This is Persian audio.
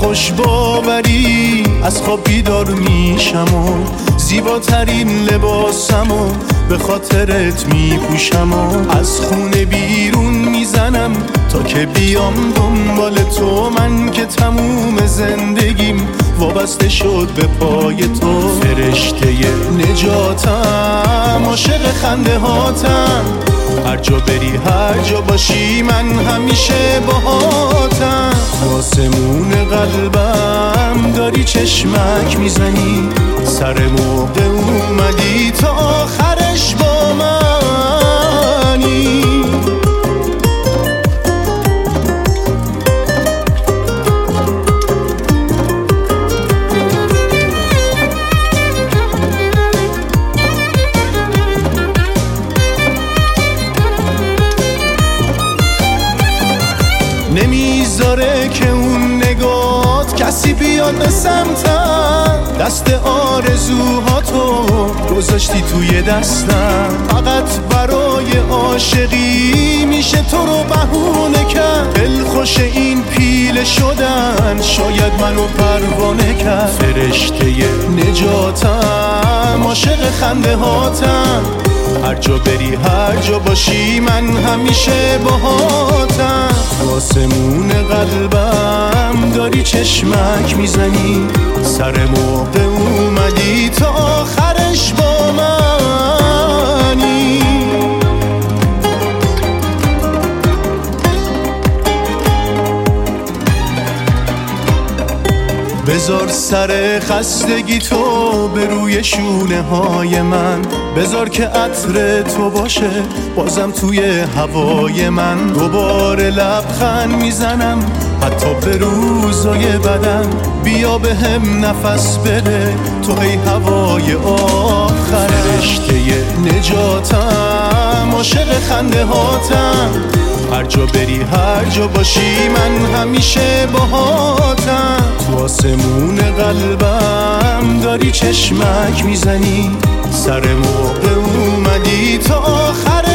خوش باوری از خواب بیدار میشم و زیباترین لباسمو به خاطرت میپوشم و از خونه بیرون میزنم تا که بیام دنبال تو. من که تموم زندگیم وابسته شد به پای تو. فرشته نجاتم، عاشق خنده هاتم، هر جا بری هر جا باشی من همیشه باهاتم. آسمون قلبم داری چشمک میزنی، سر موقع اومدی تا آخرش با منی. نمیذاره که اون نگات کسی بیاد به سمتم. دست آرزوهاتو گذاشتی توی دستم، فقط برای عاشقی میشه تو رو بهونه کرد. دلخوش این پیله شدن شاید منو پروانه کرد. فرشته نجاتم، عاشق خنده هاتم، هر جا بری هر جا باشی من همیشه باهاتم. آسمون قلبم داری چشمک میزنی، سر موقع اومدی تا آخرش با منی. بذار سر خستگی تو به روی شونه های من، بذار که عطر تو باشه بازم توی هوای من. دوباره لبخند میزنم حتی به روزای بدم، بیا به هم نفس بده تو ای هوای آخر. فرشته نجاتم، عاشق خنده هاتم، هر جا بری هر جا باشی من همیشه باهاتم. تو آسمون قلبم داری چشمک میزنی، سر موقع اومدی تا آخر